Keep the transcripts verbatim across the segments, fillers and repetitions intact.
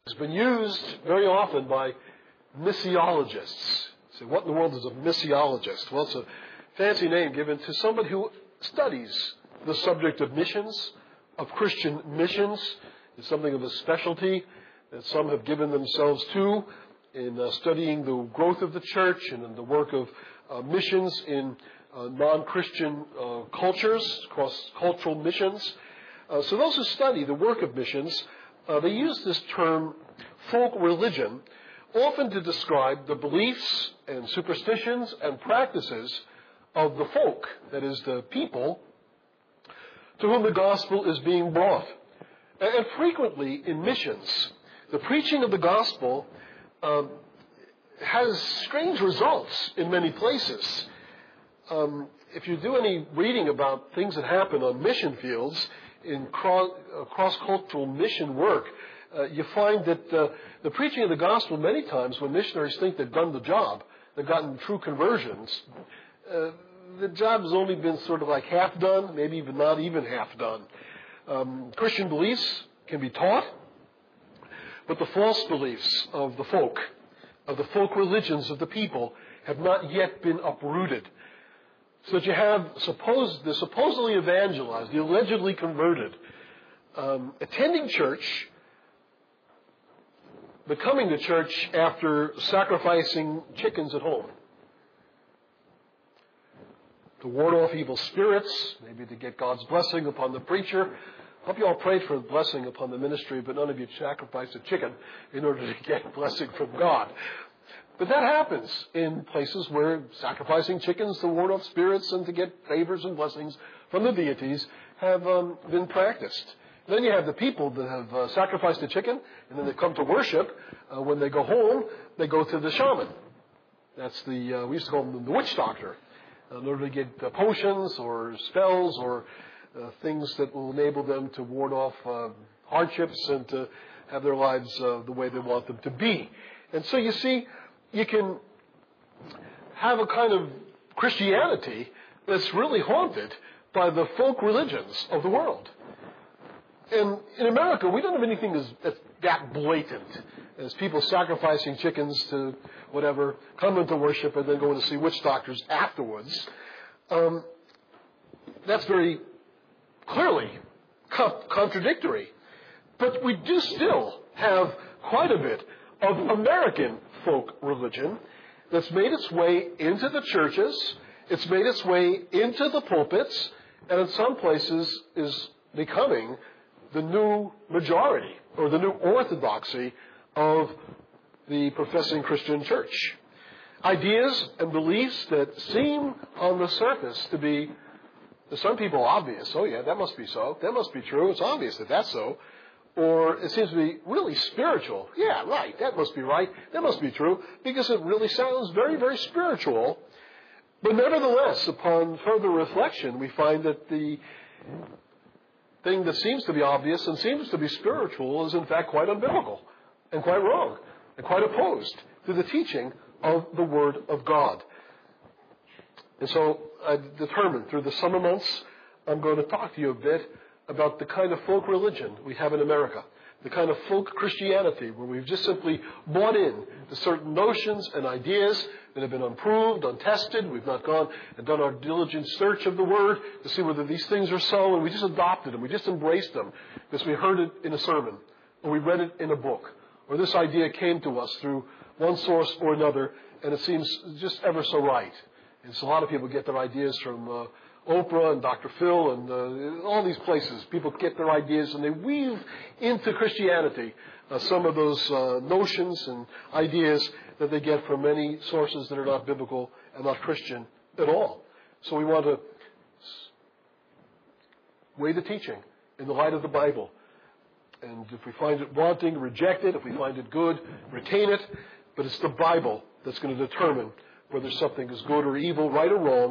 It's been used very often by missiologists. So what in the world is a missiologist? Well, it's a fancy name given to somebody who studies the subject of missions, of Christian missions. It's something of a specialty that some have given themselves to in uh, studying the growth of the church and in the work of uh, missions in uh, non-Christian uh, cultures, cross-cultural missions. Uh, so those who study the work of missions, uh, they use this term folk religion often to describe the beliefs and superstitions and practices of the folk, that is, the people to whom the gospel is being brought. And frequently in missions, the preaching of the gospel um, has strange results in many places. Um, if you do any reading about things that happen on mission fields in cross, uh, cross-cultural mission work, uh, you find that uh, the preaching of the gospel many times when missionaries think they've done the job, they've gotten true conversions, uh, the job has only been sort of like half done, maybe even not even half done. Um, Christian beliefs can be taught, but the false beliefs of the folk, of the folk religions of the people, have not yet been uprooted. So that you have suppose, the supposedly evangelized, the allegedly converted, um, attending church, but coming to church after sacrificing chickens at home to ward off evil spirits, maybe to get God's blessing upon the preacher. I hope you all prayed for blessing upon the ministry, but none of you sacrificed a chicken in order to get blessing from God. But that happens in places where sacrificing chickens to ward off spirits and to get favors and blessings from the deities have um, been practiced. Then you have the people that have uh, sacrificed a chicken, and then they come to worship. Uh, when they go home, they go to the shaman. That's the, uh, we used to call them the witch doctor, in order to get uh, potions or spells or uh, things that will enable them to ward off uh, hardships and to have their lives uh, the way they want them to be. And so you see, you can have a kind of Christianity that's really haunted by the folk religions of the world. And in America, we don't have anything that's that blatant as people sacrificing chickens to whatever, coming to worship and then going to see witch doctors afterwards. Um, that's very clearly co- contradictory. But we do still have quite a bit of American folk religion that's made its way into the churches, it's made its way into the pulpits, and in some places is becoming the new majority or the new orthodoxy of the professing Christian church. Ideas and beliefs that seem on the surface to be, to some people, obvious. Oh yeah, that must be so. That must be true. It's obvious that that's so. Or it seems to be really spiritual. Yeah, right. That must be right. That must be true. Because it really sounds very, very spiritual. But nevertheless, upon further reflection, we find that the thing that seems to be obvious and seems to be spiritual is in fact quite unbiblical and quite wrong and quite opposed to the teaching of the Word of God. And so I determined through the summer months, I'm going to talk to you a bit about the kind of folk religion we have in America, the kind of folk Christianity where we've just simply bought in to certain notions and ideas that have been unproved, untested. We've not gone and done our diligent search of the Word to see whether these things are so, and we just adopted them. We just embraced them because we heard it in a sermon, or we read it in a book, or this idea came to us through one source or another, and it seems just ever so right. And so a lot of people get their ideas from uh, Oprah and Doctor Phil and uh, all these places. People get their ideas and they weave into Christianity uh, some of those uh, notions and ideas that they get from many sources that are not biblical and not Christian at all. So we want to weigh the teaching in the light of the Bible. And if we find it wanting, reject it. If we find it good, retain it. But it's the Bible that's going to determine whether something is good or evil, right or wrong.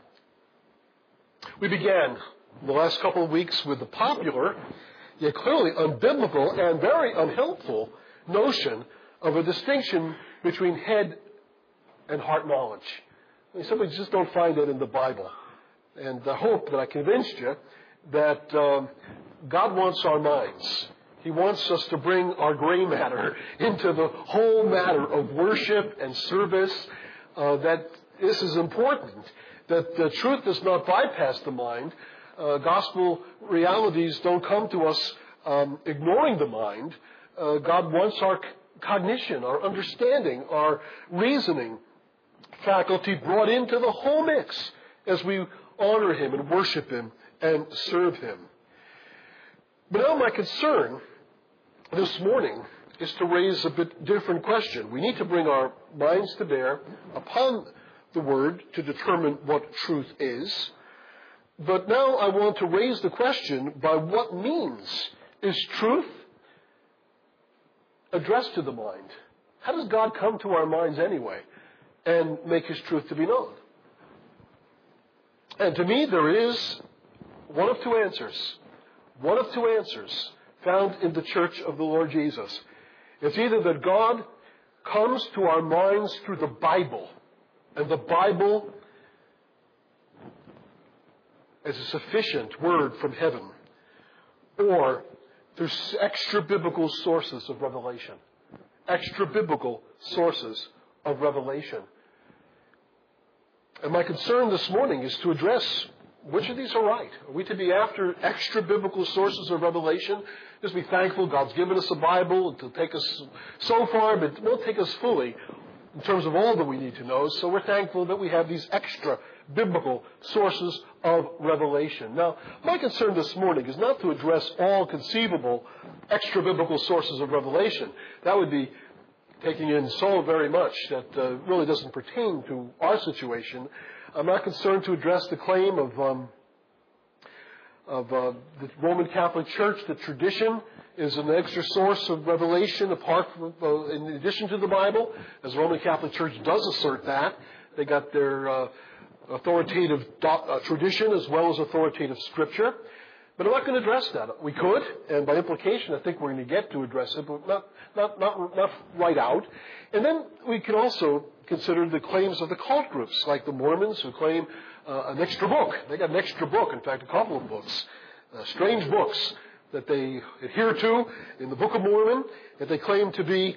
We began the last couple of weeks with the popular, yet clearly unbiblical and very unhelpful notion of a distinction between head and heart knowledge. I mean, some of you just don't find that in the Bible. And I hope that I convinced you that um, God wants our minds. He wants us to bring our gray matter into the whole matter of worship and service, uh, that this is important, that the truth does not bypass the mind. Uh, gospel realities don't come to us um, ignoring the mind. Uh, God wants our cognition, our understanding, our reasoning faculty brought into the whole mix as we honor Him and worship Him and serve Him. But now my concern this morning is to raise a bit different question. We need to bring our minds to bear upon the Word to determine what truth is. But now I want to raise the question, by what means is truth addressed to the mind? How does God come to our minds anyway and make His truth to be known? And to me, there is one of two answers. One of two answers found in the church of the Lord Jesus. It's either that God comes to our minds through the Bible, and the Bible is a sufficient word from heaven, or there's extra-biblical sources of revelation. Extra-biblical sources of revelation. And my concern this morning is to address which of these are right. Are we to be after extra-biblical sources of revelation? Just be thankful God's given us a Bible to take us so far, but it won't take us fully in terms of all that we need to know. So we're thankful that we have these extra-biblical sources of revelation. Now, my concern this morning is not to address all conceivable extra-biblical sources of revelation. That would be taking in so very much that uh, really doesn't pertain to our situation. I'm not concerned to address the claim of um, of uh, the Roman Catholic Church that tradition is an extra source of revelation apart from, uh, in addition to the Bible, as the Roman Catholic Church does assert that. They got their uh, authoritative do- uh, tradition as well as authoritative Scripture. But I'm not going to address that. We could, and by implication, I think we're going to get to address it, but not not not, not right out. And then we can also consider the claims of the cult groups, like the Mormons, who claim uh, an extra book. They got an extra book, in fact, a couple of books, uh, strange books that they adhere to in the Book of Mormon, that they claim to be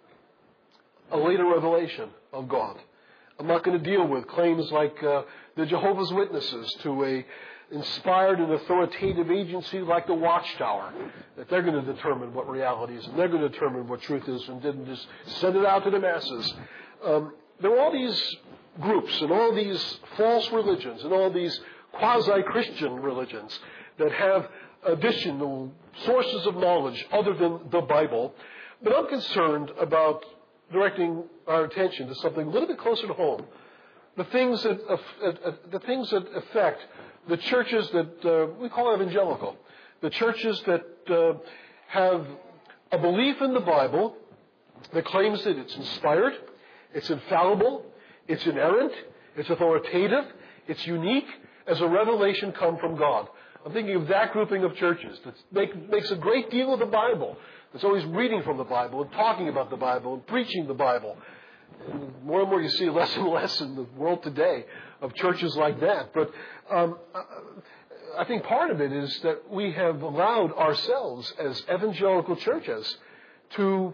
a later revelation of God. I'm not going to deal with claims like uh, the Jehovah's Witnesses to a inspired and authoritative agency like the Watchtower, that they're going to determine what reality is and they're going to determine what truth is and didn't just send it out to the masses. Um, there are all these groups and all these false religions and all these quasi-Christian religions that have additional sources of knowledge other than the Bible. But I'm concerned about directing our attention to something a little bit closer to home. The things that, uh, uh, the things that affect the churches that uh, we call evangelical. The churches that uh, have a belief in the Bible that claims that it's inspired, it's infallible, it's inerrant, it's authoritative, it's unique as a revelation come from God. I'm thinking of that grouping of churches that make, makes a great deal of the Bible. That's always reading from the Bible and talking about the Bible and preaching the Bible. And more and more you see less and less in the world today of churches like that. But um, I think part of it is that we have allowed ourselves as evangelical churches to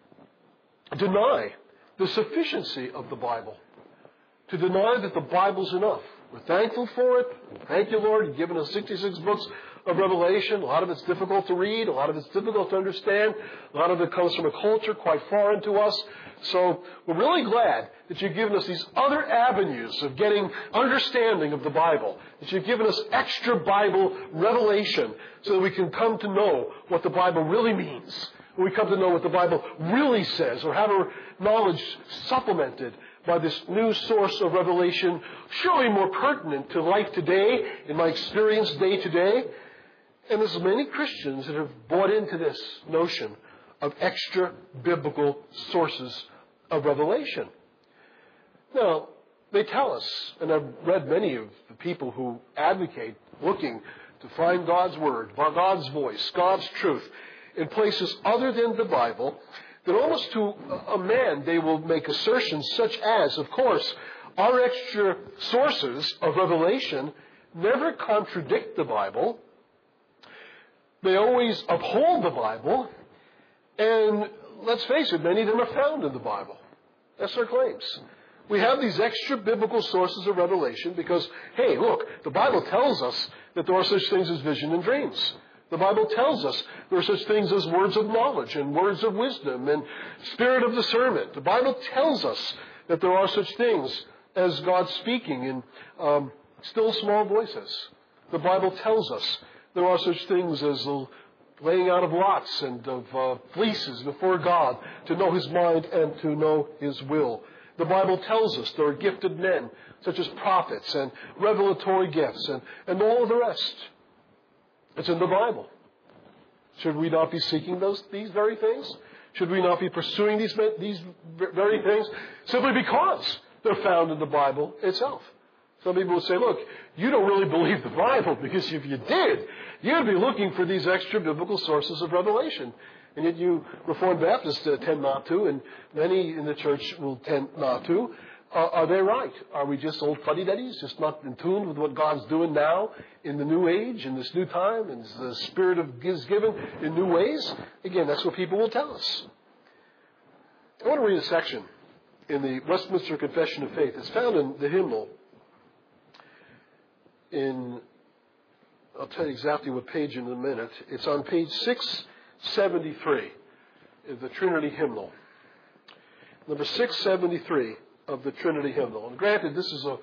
deny the sufficiency of the Bible, to deny that the Bible's enough. We're thankful for it. Thank you, Lord. You've given us sixty-six books of Revelation. A lot of it's difficult to read. A lot of it's difficult to understand. A lot of it comes from a culture quite foreign to us. So we're really glad that you've given us these other avenues of getting understanding of the Bible, that you've given us extra Bible revelation so that we can come to know what the Bible really means. We come to know what the Bible really says, or have our knowledge supplemented by this new source of revelation, surely more pertinent to life today, in my experience day to day. And there's many Christians that have bought into this notion of extra biblical sources of revelation. Now, they tell us, and I've read many of the people who advocate looking to find God's Word, God's voice, God's truth in places other than the Bible, that almost to a man they will make assertions such as, of course, our extra sources of revelation never contradict the Bible. They always uphold the Bible. And let's face it, many of them are found in the Bible. That's their claims. We have these extra biblical sources of revelation because, hey, look, the Bible tells us that there are such things as vision and dreams. The Bible tells us there are such things as words of knowledge and words of wisdom and spirit of discernment. The Bible tells us that there are such things as God speaking in um, still small voices. The Bible tells us there are such things as the laying out of lots and of uh, fleeces before God to know His mind and to know His will. The Bible tells us there are gifted men such as prophets and revelatory gifts and, and all of the rest. It's in the Bible. Should we not be seeking those these very things? Should we not be pursuing these, these very things? Simply because they're found in the Bible itself. Some people would say, look, you don't really believe the Bible, because if you did, you'd be looking for these extra biblical sources of revelation. And yet you Reformed Baptists uh, tend not to, and many in the church will tend not to. Uh, are they right? Are we just old fuddy-duddies, just not in tune with what God's doing now in the new age, in this new time, and the Spirit of is given in new ways? Again, that's what people will tell us. I want to read a section in the Westminster Confession of Faith. It's found in the hymnal. In, I'll tell you exactly what page in a minute. It's on page six seventy-three of the Trinity Hymnal. Number six seventy-three of the Trinity Hymnal. And granted, this is a,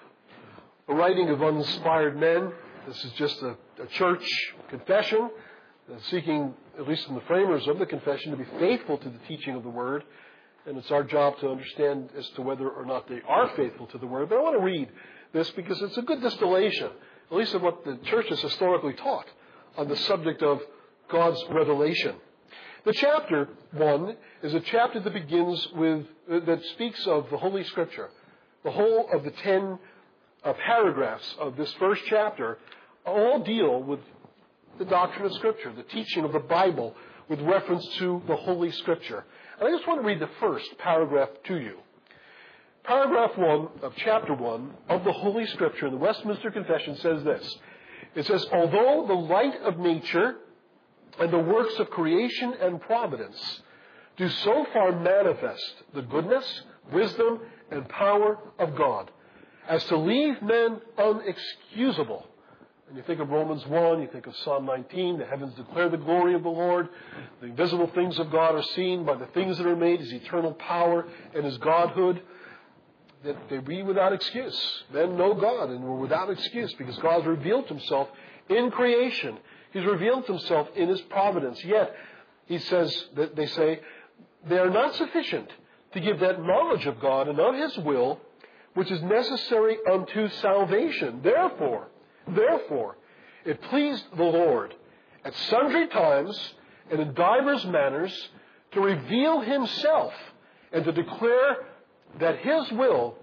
a writing of uninspired men. This is just a, a church confession, uh, seeking, at least in the framers of the confession, to be faithful to the teaching of the Word. And it's our job to understand as to whether or not they are faithful to the Word. But I want to read this because it's a good distillation, at least of what the church has historically taught on the subject of God's revelation. The chapter one is a chapter that begins with, uh, that speaks of the Holy Scripture. The whole of the ten uh, paragraphs of this first chapter all deal with the doctrine of Scripture, the teaching of the Bible with reference to the Holy Scripture. And I just want to read the first paragraph to you. Paragraph one of chapter one of the Holy Scripture in the Westminster Confession says this. It says, although the light of nature and the works of creation and providence do so far manifest the goodness, wisdom, and power of God, as to leave men unexcusable. And you think of Romans one, you think of Psalm nineteen, the heavens declare the glory of the Lord, the invisible things of God are seen by the things that are made, His eternal power and His Godhood, that they be without excuse. Men know God and were without excuse because God has revealed Himself in creation. He's revealed Himself in His providence. Yet, he says, that they say, they are not sufficient to give that knowledge of God and of His will, which is necessary unto salvation. Therefore, therefore, it pleased the Lord at sundry times and in divers manners to reveal Himself and to declare that His will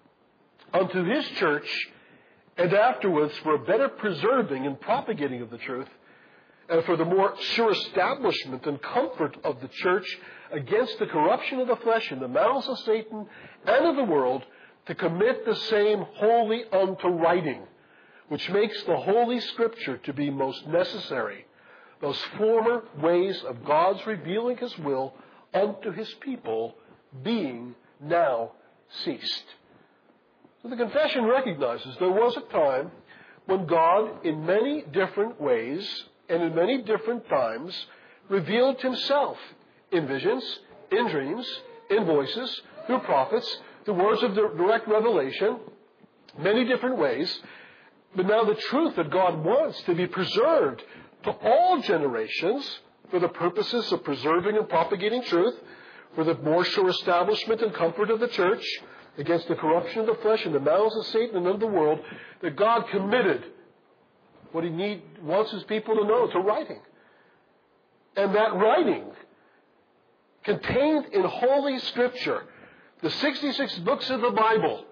unto His church, and afterwards for a better preserving and propagating of the truth, and for the more sure establishment and comfort of the church against the corruption of the flesh and the malice of Satan and of the world, to commit the same wholly unto writing, which makes the Holy Scripture to be most necessary, those former ways of God's revealing His will unto His people being now ceased. So the confession recognizes there was a time when God, in many different ways and in many different times, revealed Himself in visions, in dreams, in voices, through prophets, through words of direct revelation, many different ways. But now the truth that God wants to be preserved to all generations for the purposes of preserving and propagating truth, for the more sure establishment and comfort of the church against the corruption of the flesh and the malice of Satan and of the world, that God committed what He need, wants His people to know, to writing. And that writing, contained in Holy Scripture, the sixty-six books of the Bible,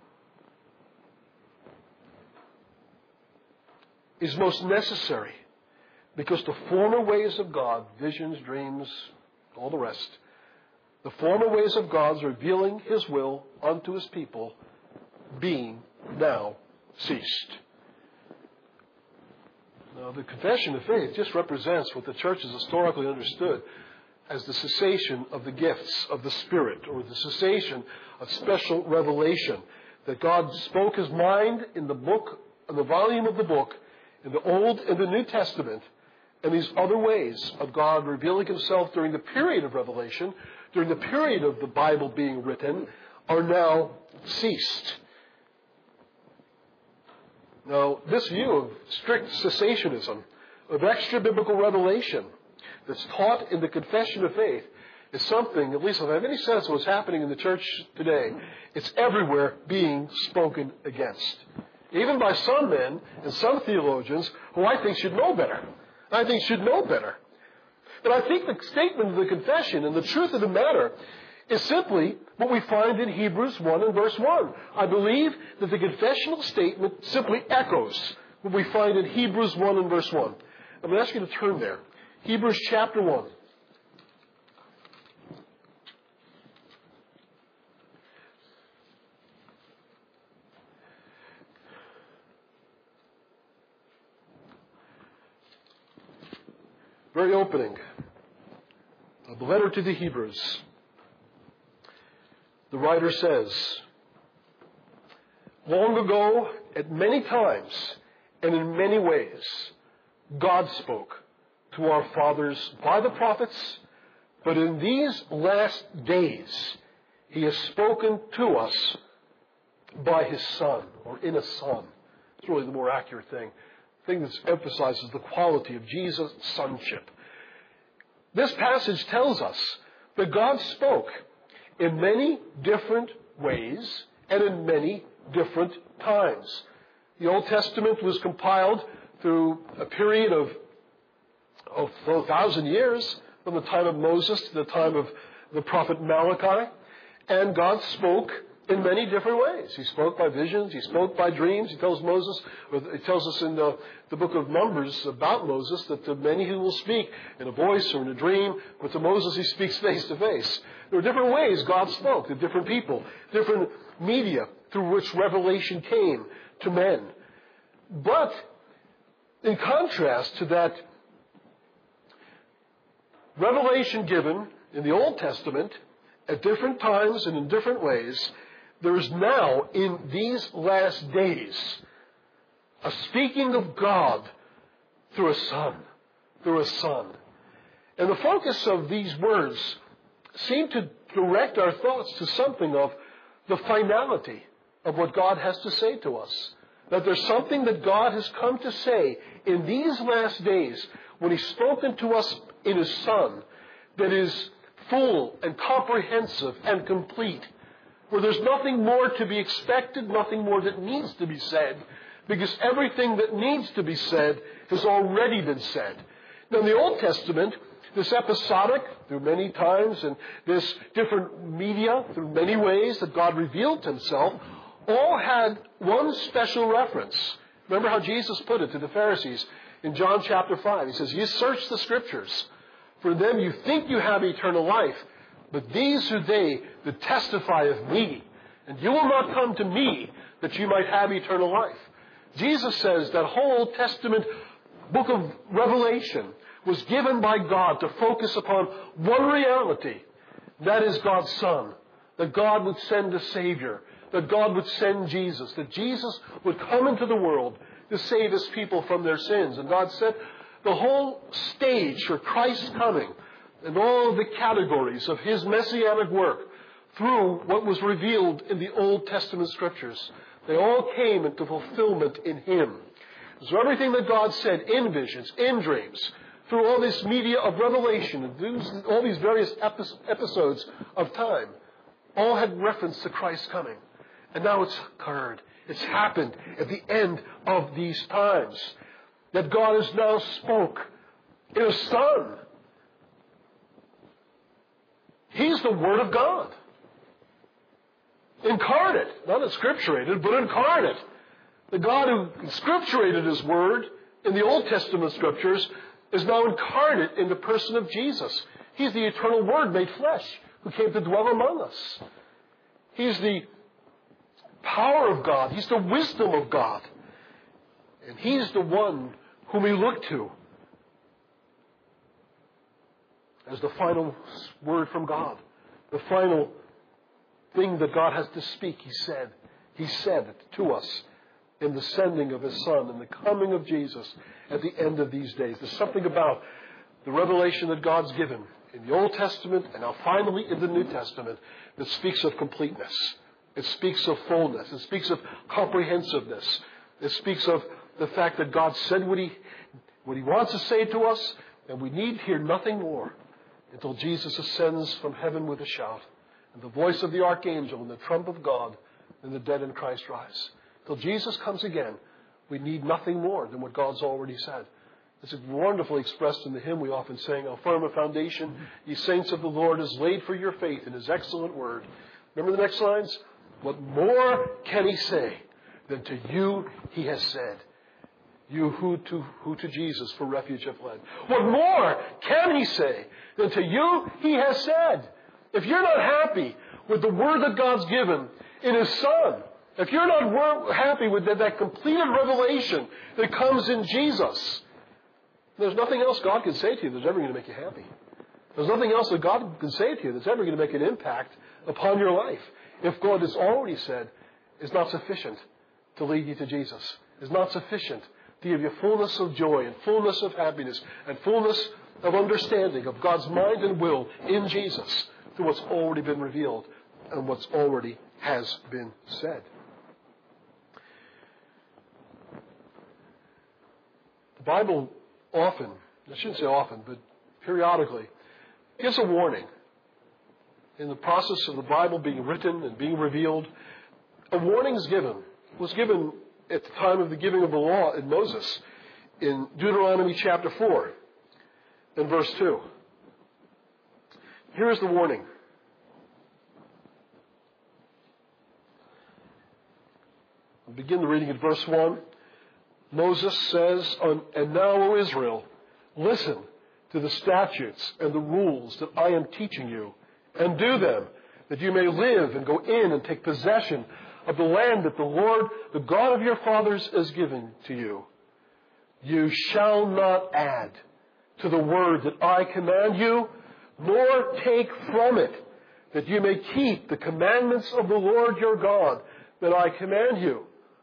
is most necessary because the former ways of God, visions, dreams, all the rest, the former ways of God's revealing His will unto His people being now ceased. Now, the confession of faith just represents what the church has historically understood as the cessation of the gifts of the Spirit, or the cessation of special revelation. That God spoke His mind in the book, in the volume of the book, in the Old and the New Testament, and these other ways of God revealing Himself during the period of revelation, during the period of the Bible being written, are now ceased. Now, this view of strict cessationism, of extra-biblical revelation that's taught in the confession of faith, is something, at least if I have any sense of what's happening in the church today, it's everywhere being spoken against. Even by some men and some theologians who I think should know better. I think should know better. But I think the statement of the confession and the truth of the matter is simply what we find in Hebrews one and verse one. I believe that the confessional statement simply echoes what we find in Hebrews one and verse one. I'm going to ask you to turn there. Hebrews chapter one. Very opening of the letter to the Hebrews. The writer says, long ago, at many times and in many ways, God spoke to our fathers by the prophets, but in these last days, He has spoken to us by His Son, or in a Son. It's really the more accurate thing. Thing that emphasizes the quality of Jesus' sonship. This passage tells us that God spoke in many different ways and in many different times. The Old Testament was compiled through a period of, of a thousand years, from the time of Moses to the time of the prophet Malachi, and God spoke in many different ways. He spoke by visions. He spoke by dreams. He tells Moses, or he tells us in the, the book of Numbers about Moses that to many He will speak in a voice or in a dream, but to Moses He speaks face to face. There are different ways God spoke to different people, different media through which revelation came to men. But in contrast to that revelation given in the Old Testament at different times and in different ways, there is now, in these last days, a speaking of God through a Son, through a Son. And the focus of these words seem to direct our thoughts to something of the finality of what God has to say to us. That there's something that God has come to say in these last days when He's spoken to us in His Son that is full and comprehensive and complete, where there's nothing more to be expected, nothing more that needs to be said, because everything that needs to be said has already been said. Now, in the Old Testament, this episodic, through many times, and this different media, through many ways that God revealed Himself, all had one special reference. Remember how Jesus put it to the Pharisees in John chapter five. He says, you search the Scriptures. For them you think you have eternal life, but these are they that testify of me. And you will not come to me that you might have eternal life. Jesus says that whole Old Testament book of Revelation was given by God to focus upon one reality. That is God's Son. That God would send a Savior. That God would send Jesus. That Jesus would come into the world to save His people from their sins. And God set the whole stage for Christ's coming and all of the categories of His messianic work through what was revealed in the Old Testament Scriptures. They all came into fulfillment in Him. So everything that God said in visions, in dreams, through all this media of revelation, and all these various episodes of time, all had reference to Christ's coming. And now it's occurred. It's happened at the end of these times. That God has now spoke in a Son. He's the Word of God. Incarnate. Not inscripturated, but incarnate. The God who inscripturated His Word in the Old Testament Scriptures is now incarnate in the person of Jesus. He's the eternal Word made flesh who came to dwell among us. He's the power of God. He's the wisdom of God. And He's the one whom we look to as the final word from God, the final thing that God has to speak. He said, He said it to us in the sending of His Son and the coming of Jesus at the end of these days. There's something about the revelation that God's given in the Old Testament and now finally in the New Testament that speaks of completeness. It speaks of fullness. It speaks of comprehensiveness. It speaks of the fact that God said what He, what He wants to say to us, and we need hear nothing more until Jesus ascends from heaven with a shout, and the voice of the archangel and the trump of God, and the dead in Christ rise. Till Jesus comes again, we need nothing more than what God's already said. It's wonderfully expressed in the hymn we often sing, "How firm a foundation, ye saints of the Lord, is laid for your faith in His excellent word." Remember the next lines? What more can He say than to you He has said? You who to, who to Jesus for refuge have fled. What more can He say than to you He has said? If you're not happy with the word that God's given in His Son, if you're not wor- happy with that, that completed revelation that comes in Jesus, there's nothing else God can say to you that's ever going to make you happy. There's nothing else that God can say to you that's ever going to make an impact upon your life. If God has already said, is not sufficient to lead you to Jesus, is not sufficient to give you fullness of joy and fullness of happiness and fullness of understanding of God's mind and will in Jesus through what's already been revealed and what's already has been said. The Bible often, I shouldn't say often, but periodically, gives a warning. In the process of the Bible being written and being revealed, a warning is given. It was given at the time of the giving of the law in Moses in Deuteronomy chapter four and verse two. Here is the warning. We'll begin the reading at verse one. Moses says, "And now, O Israel, listen to the statutes and the rules that I am teaching you, and do them, that you may live and go in and take possession of the land that the Lord, the God of your fathers, has given to you. You shall not add to the word that I command you, nor take from it, that you may keep the commandments of the Lord your God that I command you."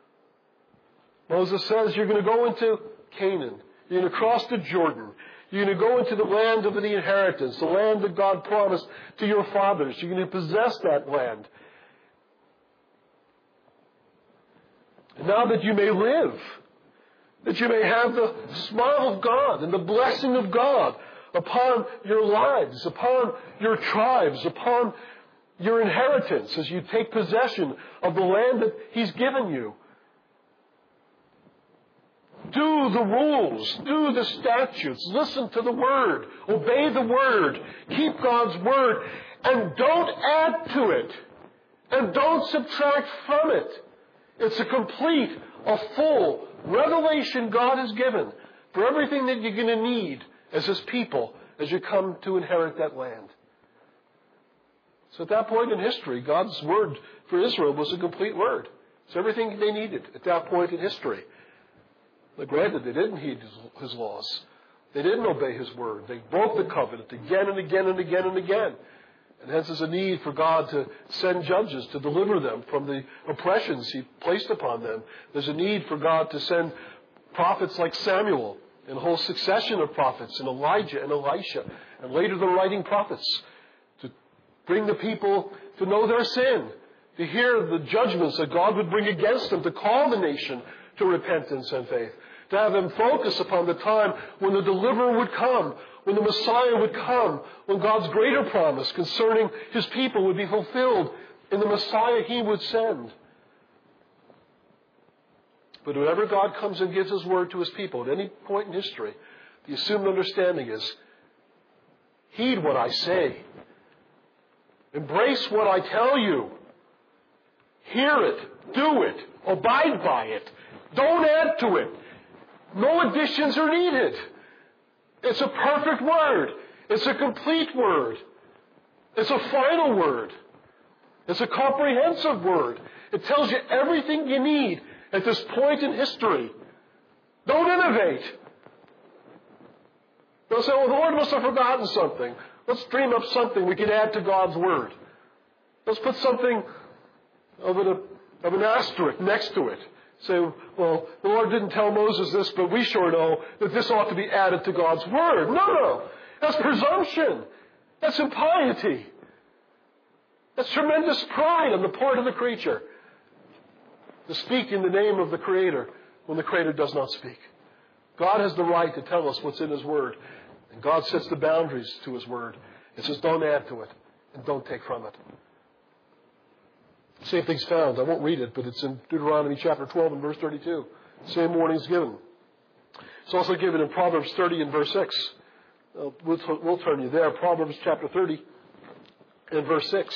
Moses says you're going to go into Canaan. You're going to cross the Jordan. You're going to go into the land of the inheritance, the land that God promised to your fathers. You're going to possess that land. And now that you may live, that you may have the smile of God and the blessing of God upon your lives, upon your tribes, upon your inheritance as you take possession of the land that He's given you. Do the rules, do the statutes, listen to the Word, obey the Word, keep God's Word, and don't add to it, and don't subtract from it. It's a complete, a full revelation God has given for everything that you're going to need as His people as you come to inherit that land. So at that point in history, God's word for Israel was a complete word. It's everything they needed at that point in history. But granted, they didn't heed his, his laws. They didn't obey His word. They broke the covenant again and again and again and again. And hence there's a need for God to send judges to deliver them from the oppressions He placed upon them. There's a need for God to send prophets like Samuel and a whole succession of prophets and Elijah and Elisha and later the writing prophets to bring the people to know their sin, to hear the judgments that God would bring against them, to call the nation to repentance and faith, to have them focus upon the time when the deliverer would come, when the Messiah would come, when God's greater promise concerning His people would be fulfilled in the Messiah He would send. But whenever God comes and gives His word to His people at any point in history, the assumed understanding is, heed what I say. Embrace what I tell you. Hear it. Do it. Abide by it. Don't add to it. No additions are needed. It's a perfect word. It's a complete word. It's a final word. It's a comprehensive word. It tells you everything you need at this point in history. Don't innovate. They'll say, well, the Lord must have forgotten something. Let's dream up something we can add to God's Word. Let's put something of an, of an asterisk next to it. Say, well, the Lord didn't tell Moses this, but we sure know that this ought to be added to God's Word. No, no. That's presumption. That's impiety. That's tremendous pride on the part of the creature to speak in the name of the Creator when the Creator does not speak. God has the right to tell us what's in His Word. And God sets the boundaries to His Word. It says don't add to it and don't take from it. Same thing's found. I won't read it, but it's in Deuteronomy chapter twelve and verse thirty-two. Same warning's given. It's also given in Proverbs thirty and verse six. Uh, we'll, t- we'll turn you there. Proverbs chapter thirty and verse six.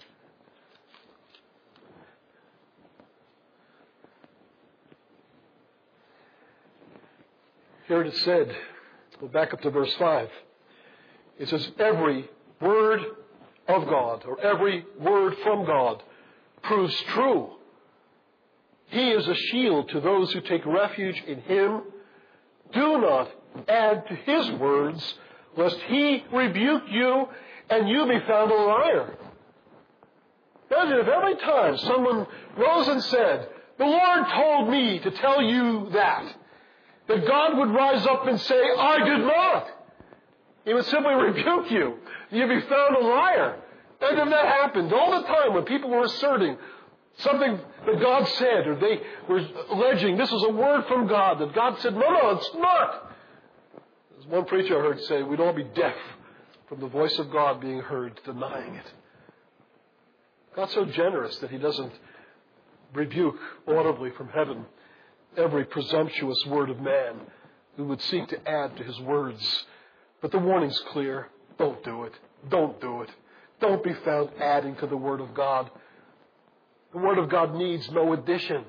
Here it is said, go back up to verse five. It says, every word of God, or every word from God, proves true. He is a shield to those who take refuge in Him. Do not add to His words, lest He rebuke you and you be found a liar. Imagine if every time someone rose and said, the Lord told me to tell you that, that God would rise up and say, I did not. He would simply rebuke you. You'd be found a liar. And if that happened all the time when people were asserting something that God said, or they were alleging this is a word from God, that God said, no, no, it's not. There's one preacher I heard say, we'd all be deaf from the voice of God being heard, denying it. God's so generous that He doesn't rebuke audibly from heaven every presumptuous word of man who would seek to add to His words. But the warning's clear. Don't do it. Don't do it. Don't be found adding to the Word of God. The Word of God needs no addition.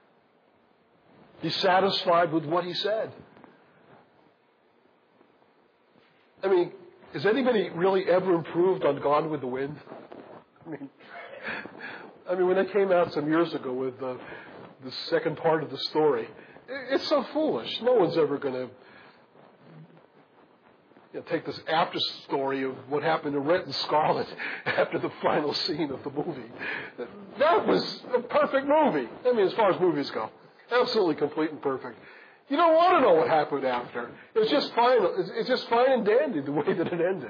Be satisfied with what He said. I mean, has anybody really ever improved on Gone with the Wind? I mean, I mean, when I came out some years ago with uh, the second part of the story, it's so foolish. No one's ever going to you know, take this after story of what happened to Rhett and Scarlett after the final scene of the movie. That was a perfect movie. I mean, as far as movies go, absolutely complete and perfect. You don't want to know what happened after. It's just fine. It's just fine and dandy the way that it ended.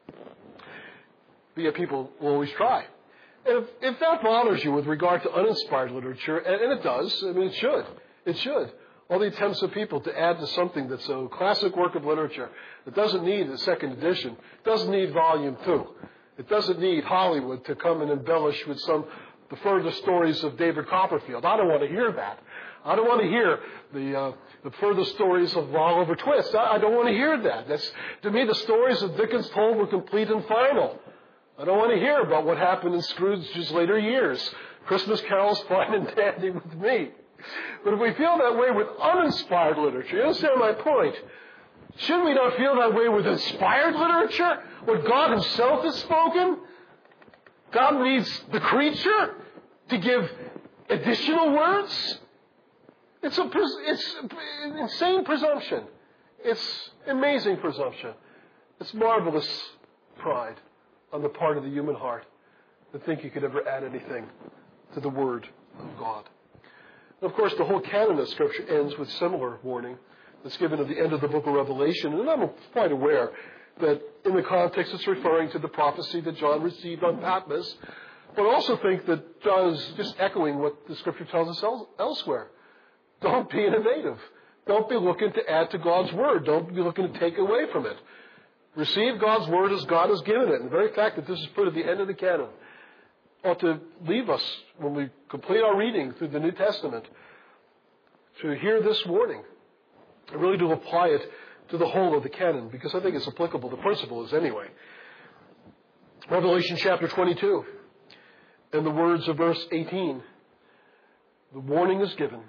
But yet people will always try. And if, if that bothers you with regard to uninspired literature, and, and it does, I mean, it should. It should. All the attempts of people to add to something that's a classic work of literature that doesn't need a second edition, doesn't need volume two. It doesn't need Hollywood to come and embellish with some the further stories of David Copperfield. I don't want to hear that. I don't want to hear the uh, the further stories of Oliver Twist. I, I don't want to hear that. That's, to me, the stories that Dickens told were complete and final. I don't want to hear about what happened in Scrooge's later years. Christmas Carol's fine and dandy with me. But if we feel that way with uninspired literature, you understand my point? Should we not feel that way with inspired literature? What God Himself has spoken? God needs the creature to give additional words? It's a it's an insane presumption. It's amazing presumption. It's marvelous pride on the part of the human heart to think you could ever add anything to the Word of God. And of course, the whole canon of Scripture ends with similar warning that's given at the end of the book of Revelation. And I'm quite aware that in the context it's referring to the prophecy that John received on Patmos, but I also think that John is just echoing what the Scripture tells us el- elsewhere. Don't be innovative. Don't be looking to add to God's Word. Don't be looking to take away from it. Receive God's Word as God has given it. And the very fact that this is put at the end of the canon ought to leave us, when we complete our reading through the New Testament, to hear this warning and really to apply it to the whole of the canon, because I think it's applicable. The principle is anyway. Revelation chapter twenty-two, and the words of verse eighteen. The warning is given.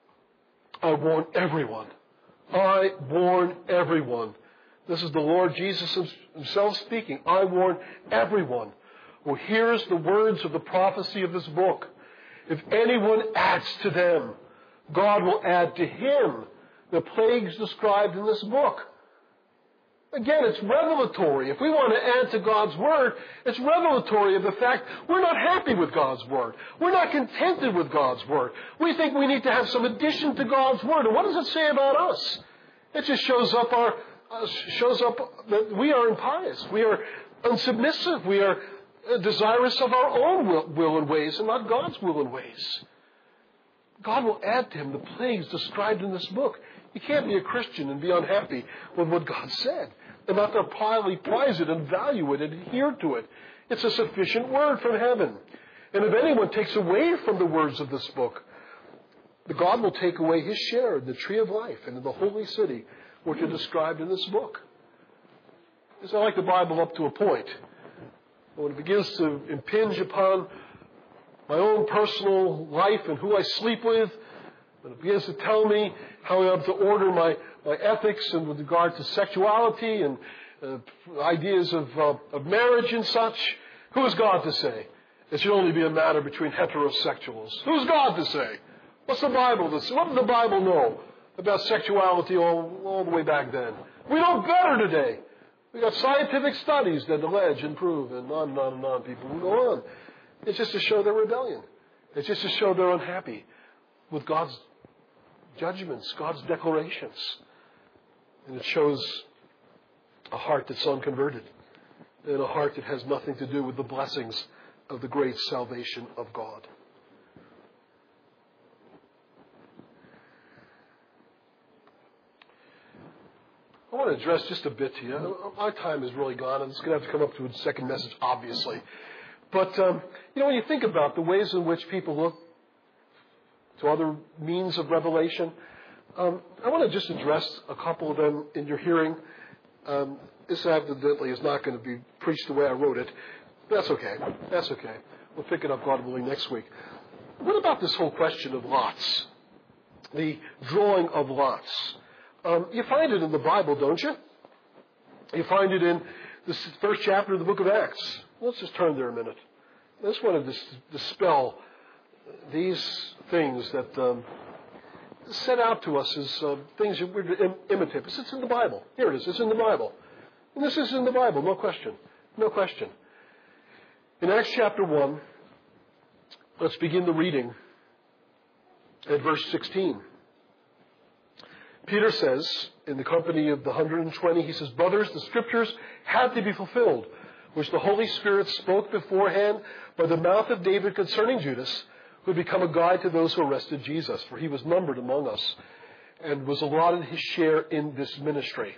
I warn everyone. I warn everyone. This is the Lord Jesus Himself speaking. I warn everyone who hears the words of the prophecy of this book. If anyone adds to them, God will add to him the plagues described in this book. Again, it's revelatory. If we want to add to God's Word, it's revelatory of the fact we're not happy with God's Word. We're not contented with God's Word. We think we need to have some addition to God's Word. And what does it say about us? It just shows up our uh, shows up that we are impious. We are unsubmissive. We are uh, desirous of our own will, will and ways and not God's will and ways. God will add to him the plagues described in this book. You can't be a Christian and be unhappy with what God said and not to highly prize it and value it and adhere to it. It's a sufficient word from heaven. And if anyone takes away from the words of this book, the God will take away his share in the tree of life and in the holy city, which are described in this book. It's not like the Bible up to a point. When it begins to impinge upon my own personal life and who I sleep with, when it begins to tell me how I have to order my, my ethics and with regard to sexuality and uh, ideas of, uh, of marriage and such, who is God to say? It should only be a matter between heterosexuals. Who's God to say? What's the Bible to say? What did the Bible know about sexuality all, all the way back then? We know better today. We got scientific studies that allege and prove, and on and on and on. People will go on. It's just to show their rebellion. It's just to show they're unhappy with God's judgments, God's declarations. And it shows a heart that's unconverted and a heart that has nothing to do with the blessings of the great salvation of God. I want to address just a bit to you. My time is really gone, and it's going to have to come up to a second message, obviously. But, um, you know, when you think about the ways in which people look to other means of revelation, um, I want to just address a couple of them in your hearing. Um, this evidently is not going to be preached the way I wrote it. That's okay. That's okay. We'll pick it up, God willing, next week. What about this whole question of lots? The drawing of lots. Um, you find it in the Bible, don't you? You find it in the first chapter of the book of Acts. Let's just turn there a minute. I just want to dispel these things that um, set out to us as uh, things that we're to im- imitate. But it's in the Bible. Here it is. It's in the Bible. And this is in the Bible, no question. No question. In Acts chapter one, let's begin the reading at verse sixteen. Peter says, in the company of the one hundred twenty, he says, "Brothers, the scriptures had to be fulfilled, which the Holy Spirit spoke beforehand by the mouth of David concerning Judas, who had become a guide to those who arrested Jesus, for he was numbered among us and was allotted his share in this ministry."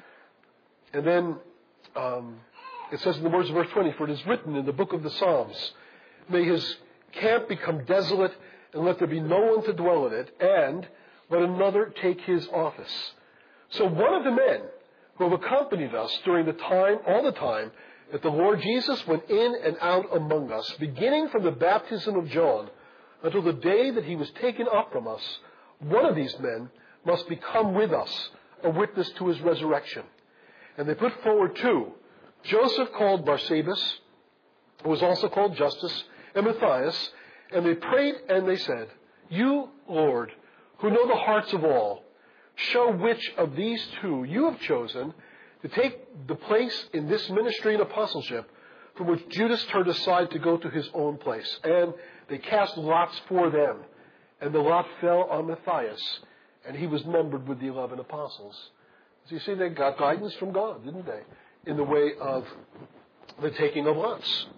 And then um, it says in the words of verse twenty, "For it is written in the book of the Psalms, may his camp become desolate, and let there be no one to dwell in it, and let another take his office." So one of the men who have accompanied us during the time, all the time, that the Lord Jesus went in and out among us, beginning from the baptism of John until the day that he was taken up from us, one of these men must become with us a witness to his resurrection. And they put forward two, Joseph called Barsabas, who was also called Justus, and Matthias, and they prayed and they said, "You, Lord, who know the hearts of all, show which of these two you have chosen to take the place in this ministry and apostleship from which Judas turned aside to go to his own place." And they cast lots for them, and the lot fell on Matthias, and he was numbered with the eleven apostles. So you see, they got guidance from God, didn't they, in the way of the taking of lots,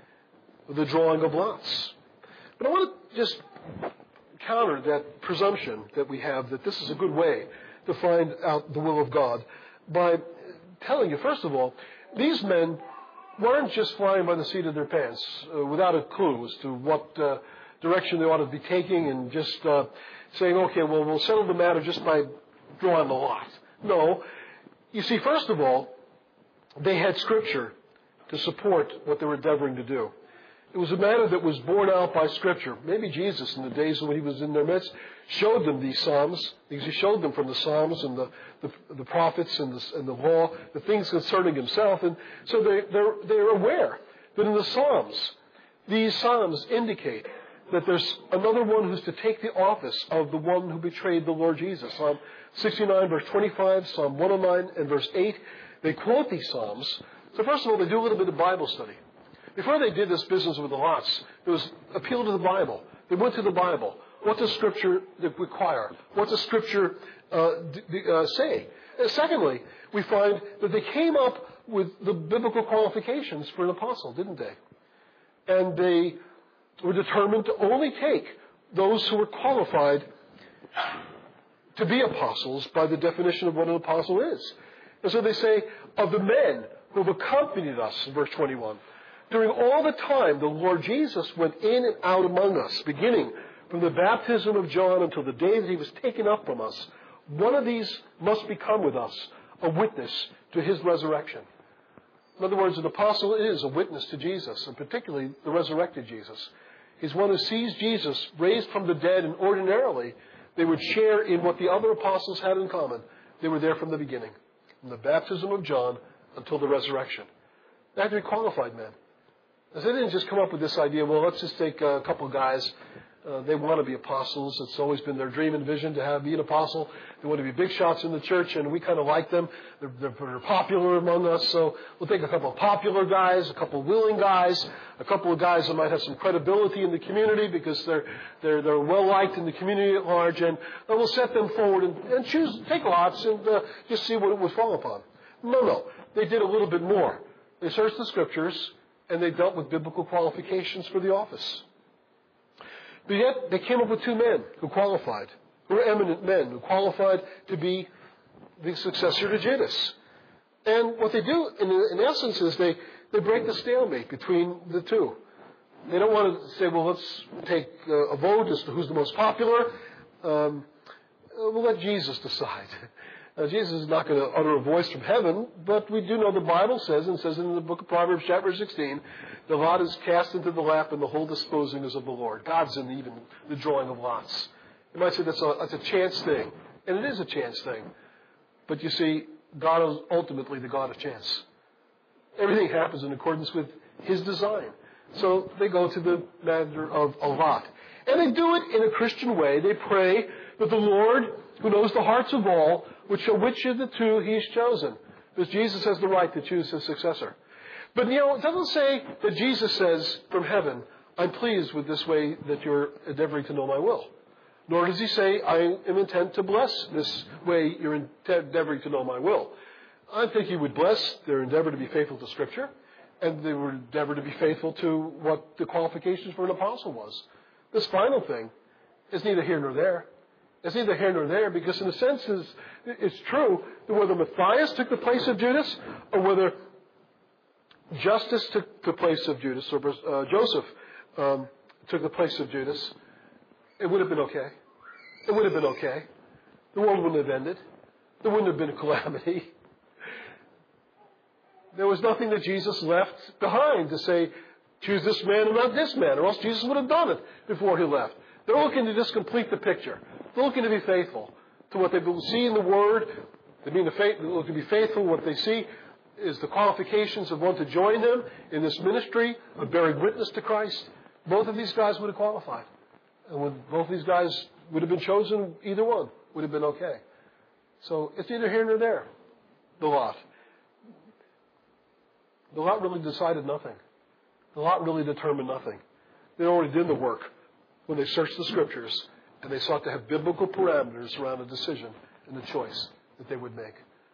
the drawing of lots. But I want to just counter that presumption that we have that this is a good way to find out the will of God by telling you, first of all, these men weren't just flying by the seat of their pants uh, without a clue as to what uh, direction they ought to be taking and just uh, saying, okay, well, we'll settle the matter just by drawing the lot. No. You see, first of all, they had Scripture to support what they were endeavoring to do. It was a matter that was borne out by Scripture. Maybe Jesus, in the days when he was in their midst, showed them these Psalms, because he showed them from the Psalms and the, the, the prophets and the, and the law, the things concerning himself. And so they, they're, they're aware that in the Psalms, these Psalms indicate that there's another one who's to take the office of the one who betrayed the Lord Jesus. Psalm sixty-nine, verse twenty-five, Psalm one oh nine and verse eight, They quote these Psalms. So first of all, they do a little bit of Bible study. Before they did this business with the lots, it was appeal to the Bible. They went to the Bible. What does Scripture require? What does Scripture uh, d- uh, say? And secondly, we find that they came up with the biblical qualifications for an apostle, didn't they? And they were determined to only take those who were qualified to be apostles by the definition of what an apostle is. And so they say, of the men who have accompanied us, in verse twenty-one, during all the time the Lord Jesus went in and out among us, beginning from the baptism of John until the day that he was taken up from us, one of these must become with us a witness to his resurrection. In other words, an apostle is a witness to Jesus, and particularly the resurrected Jesus. He's one who sees Jesus raised from the dead, and ordinarily they would share in what the other apostles had in common. They were there from the beginning, from the baptism of John until the resurrection. They had to be qualified men. As they didn't just come up with this idea, well, let's just take a couple of guys. Uh, they want to be apostles. It's always been their dream and vision to have be an apostle. They want to be big shots in the church, and we kind of like them. They're, they're, they're popular among us, so we'll take a couple of popular guys, a couple of willing guys, a couple of guys that might have some credibility in the community because they're they're they're well liked in the community at large, and uh, we'll set them forward and, and choose, take lots, and uh, just see what it would fall upon. No, no, they did a little bit more. They searched the Scriptures, and they dealt with biblical qualifications for the office. But yet, they came up with two men who qualified, who were eminent men, who qualified to be the successor to Judas. And what they do, in, in essence, is they, they break the stalemate between the two. They don't want to say, well, let's take uh, a vote as to who's the most popular. Um, we'll let Jesus decide. Now, Jesus is not going to utter a voice from heaven, but we do know the Bible says, and says in the book of Proverbs, chapter sixteen, the lot is cast into the lap and the whole disposing is of the Lord. God's in even the drawing of lots. You might say that's a, that's a chance thing, and it is a chance thing. But you see, God is ultimately the God of chance. Everything happens in accordance with His design. So they go to the matter of a lot. And they do it in a Christian way. They pray that the Lord, who knows the hearts of all, would show which of the two He has chosen. Because Jesus has the right to choose His successor. But, you know, it doesn't say that Jesus says from heaven, I'm pleased with this way that you're endeavoring to know my will. Nor does He say, I am intent to bless this way you're endeavoring to know my will. I think He would bless their endeavor to be faithful to Scripture, and they would endeavor to be faithful to what the qualifications for an apostle was. This final thing is neither here nor there. It's neither here nor there, because in a sense it's, it's true that whether Matthias took the place of Judas or whether Justus took the place of Judas or uh, Joseph um, took the place of Judas, it would have been okay. It would have been okay. The world wouldn't have ended. There wouldn't have been a calamity. There was nothing that Jesus left behind to say, choose this man and not this man, or else Jesus would have done it before He left. They're looking to just complete the picture. They're looking to be faithful to what they see in the Word. They mean to look to be faithful. What they see is the qualifications of one to join them in this ministry of bearing witness to Christ. Both of these guys would have qualified. And when both of these guys would have been chosen, either one would have been okay. So it's neither here nor there, the lot. The lot really decided nothing. The lot really determined nothing. They already did the work when they searched the Scriptures and they sought to have biblical parameters around a decision and a choice that they would make.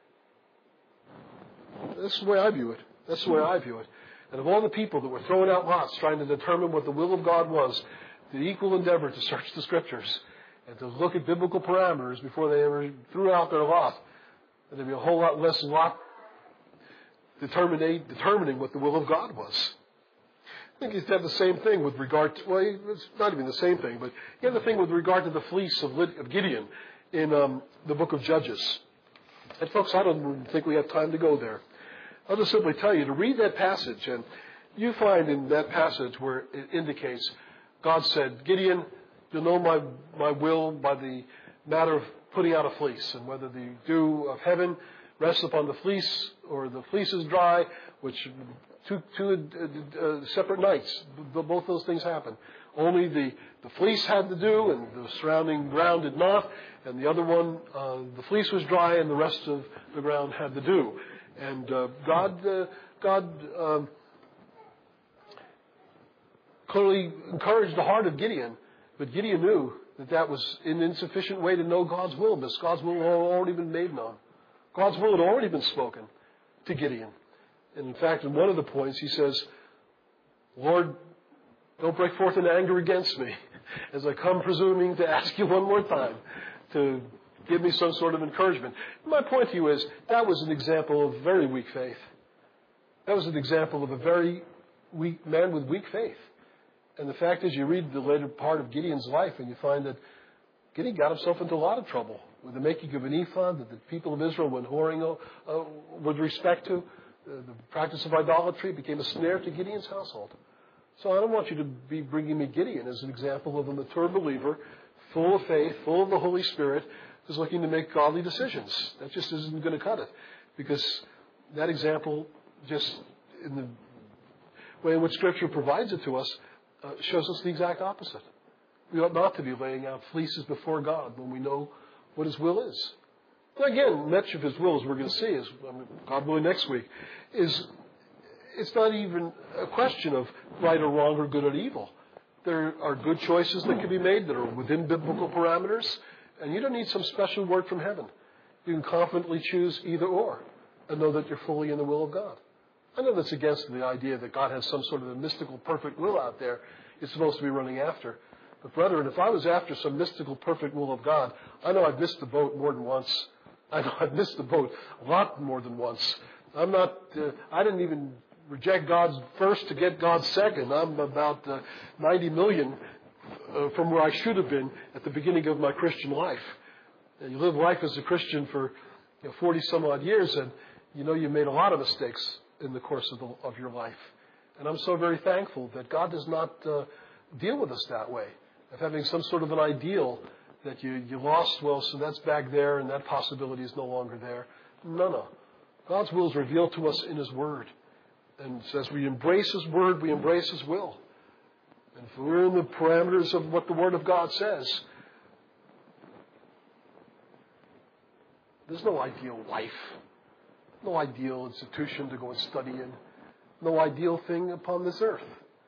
That's the way I view it. That's the way I view it. And of all the people that were throwing out lots trying to determine what the will of God was, the equal endeavor to search the Scriptures and to look at biblical parameters before they ever threw out their lot, and there'd be a whole lot less lot determining, determining what the will of God was. I think he's had the same thing with regard to, well, it's not even the same thing, but he had the thing with regard to the fleece of Gideon in um, the book of Judges. And folks, I don't think we have time to go there. I'll just simply tell you to read that passage, and you find in that passage where it indicates God said, Gideon, you'll know my, my will by the matter of putting out a fleece, and whether the dew of heaven rests upon the fleece or the fleece is dry, which two, two uh, separate nights, both those things happen. Only the, the fleece had the dew and the surrounding ground did not, and the other one, uh, the fleece was dry and the rest of the ground had the dew. And uh, God, uh, God um, clearly encouraged the heart of Gideon, but Gideon knew that that was an insufficient way to know God's will, because God's will had already been made known. God's will had already been spoken to Gideon. And in fact, in one of the points, he says, Lord, don't break forth in anger against me as I come presuming to ask you one more time to give me some sort of encouragement. My point to you is that was an example of very weak faith. That was an example of a very weak man with weak faith. And the fact is, you read the later part of Gideon's life and you find that Gideon got himself into a lot of trouble with the making of an ephod that the people of Israel went whoring uh, with respect to. Uh, the practice of idolatry became a snare to Gideon's household. So I don't want you to be bringing me Gideon as an example of a mature believer, full of faith, full of the Holy Spirit, who's looking to make godly decisions. That just isn't going to cut it. Because that example, just in the way in which Scripture provides it to us, uh, shows us the exact opposite. We ought not to be laying out fleeces before God when we know what His will is. Now again, much of His will, as we're going to see, is, God willing next week, is it's not even a question of right or wrong or good or evil. There are good choices that can be made that are within biblical parameters, and you don't need some special word from heaven. You can confidently choose either or and know that you're fully in the will of God. I know that's against the idea that God has some sort of a mystical perfect will out there He's supposed to be running after. But brethren, if I was after some mystical perfect will of God, I know I've missed the boat more than once. I know I've missed the boat a lot more than once. I'm not, uh, I didn't even reject God's first to get God's second. I'm about uh, ninety million uh, from where I should have been at the beginning of my Christian life. And you live life as a Christian for you know, forty some odd years, and you know you made a lot of mistakes in the course of, the, of your life. And I'm so very thankful that God does not uh, deal with us that way, of having some sort of an ideal that you, you lost, well, so that's back there and that possibility is no longer there. No, no. God's will is revealed to us in His Word. And as we embrace His Word, we embrace His will. And if we're in the parameters of what the Word of God says, there's no ideal life, no ideal institution to go and study in, no ideal thing upon this earth.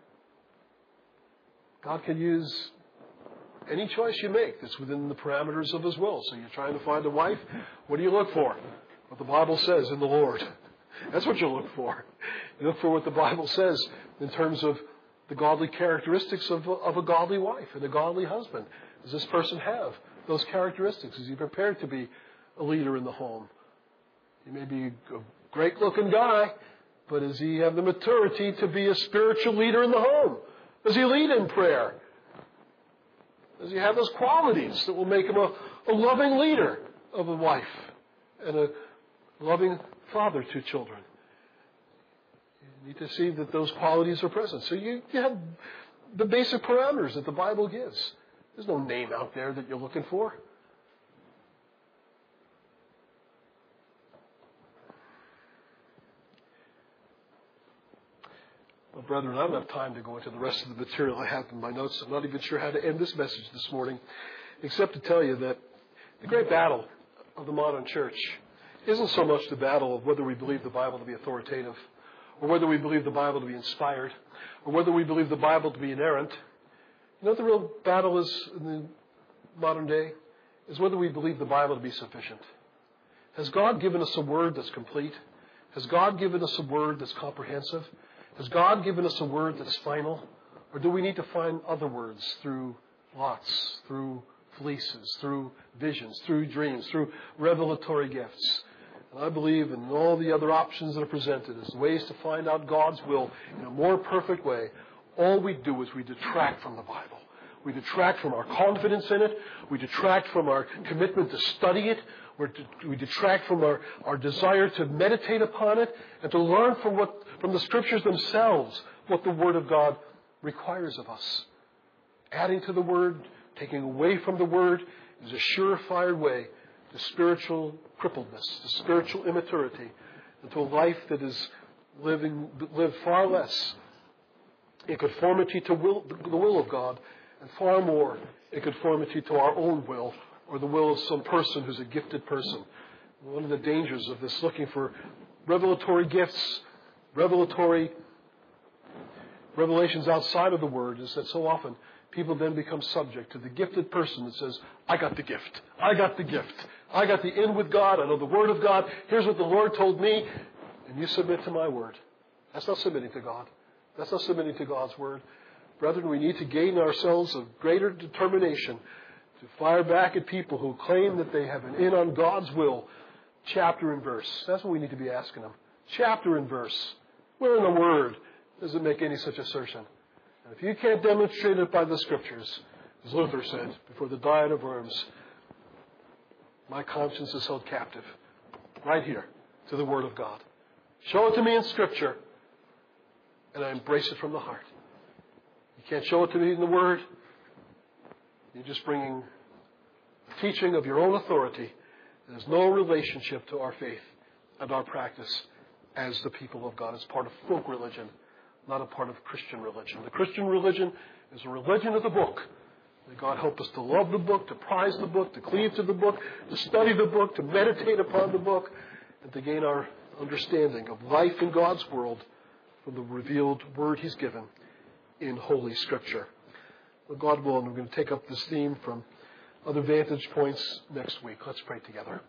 God can use any choice you make that's within the parameters of His will. So you're trying to find a wife, what do you look for? What the Bible says in the Lord. That's what you look for. You look for what the Bible says in terms of the godly characteristics of a, of a godly wife and a godly husband. Does this person have those characteristics? Is he prepared to be a leader in the home? He may be a great-looking guy, but does he have the maturity to be a spiritual leader in the home? Does he lead in prayer? Does he have those qualities that will make him a, a loving leader of a wife and a loving father to children? You need to see that those qualities are present. So you, you have the basic parameters that the Bible gives. There's no name out there that you're looking for. Well, brethren, I don't have time to go into the rest of the material I have in my notes. I'm not even sure how to end this message this morning, except to tell you that the great battle of the modern church isn't so much the battle of whether we believe the Bible to be authoritative, or whether we believe the Bible to be inspired, or whether we believe the Bible to be inerrant. You know what the real battle is in the modern day? Is whether we believe the Bible to be sufficient. Has God given us a word that's complete? Has God given us a word that's comprehensive? Has God given us a word that's final? Or do we need to find other words through lots, through fleeces, through visions, through dreams, through revelatory gifts? And I believe in all the other options that are presented as ways to find out God's will in a more perfect way. All we do is we detract from the Bible. We detract from our confidence in it. We detract from our commitment to study it. We're, we detract from our, our desire to meditate upon it and to learn from what from the Scriptures themselves what the Word of God requires of us. Adding to the Word, taking away from the Word is a surefire way to spiritual crippledness, to spiritual immaturity, and to a life that is living lived far less in conformity to will, the will of God, and far more in conformity to our own will or the will of some person who's a gifted person. One of the dangers of this looking for revelatory gifts, revelatory revelations outside of the Word is that so often people then become subject to the gifted person that says, I got the gift. I got the gift. I got the in with God. I know the Word of God. Here's what the Lord told me. And you submit to my Word. That's not submitting to God. That's not submitting to God's Word. Brethren, we need to gain ourselves a greater determination to fire back at people who claim that they have an in on God's will, chapter and verse. That's what we need to be asking them. Chapter and verse. Where in the Word does it make any such assertion? And if you can't demonstrate it by the Scriptures, as Luther said before the Diet of Worms, my conscience is held captive right here to the Word of God. Show it to me in Scripture, and I embrace it from the heart. You can't show it to me in the Word. You're just bringing teaching of your own authority. There's no relationship to our faith and our practice as the people of God. It's part of folk religion, not a part of Christian religion. The Christian religion is a religion of the book. May God help us to love the book, to prize the book, to cleave to the book, to study the book, to meditate upon the book, and to gain our understanding of life in God's world from the revealed Word He's given in Holy Scripture. Well, God willing, we're going to take up this theme from other vantage points next week. Let's pray together.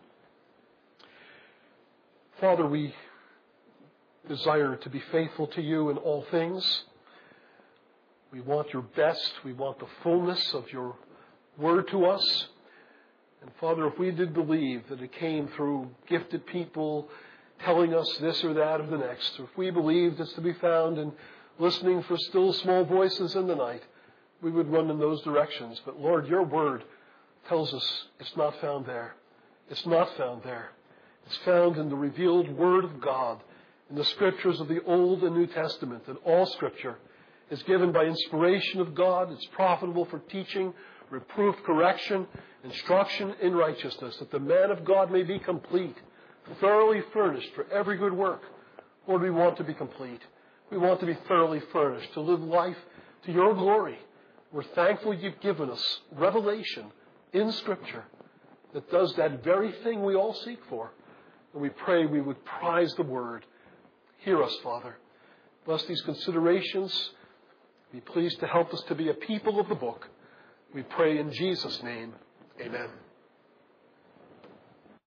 Father, we desire to be faithful to you in all things. We want your best. We want the fullness of your word to us. And Father, if we did believe that it came through gifted people telling us this or that or the next, or if we believed it's to be found in listening for still small voices in the night, we would run in those directions. But Lord, your word tells us it's not found there. It's not found there. It's found in the revealed Word of God, in the Scriptures of the Old and New Testament, that all Scripture is given by inspiration of God. It's profitable for teaching, reproof, correction, instruction in righteousness, that the man of God may be complete, thoroughly furnished for every good work. Lord, we want to be complete. We want to be thoroughly furnished to live life to your glory. We're thankful you've given us revelation in Scripture that does that very thing we all seek for. And we pray we would prize the Word. Hear us, Father. Bless these considerations. Be pleased to help us to be a people of the book. We pray in Jesus' name. Amen.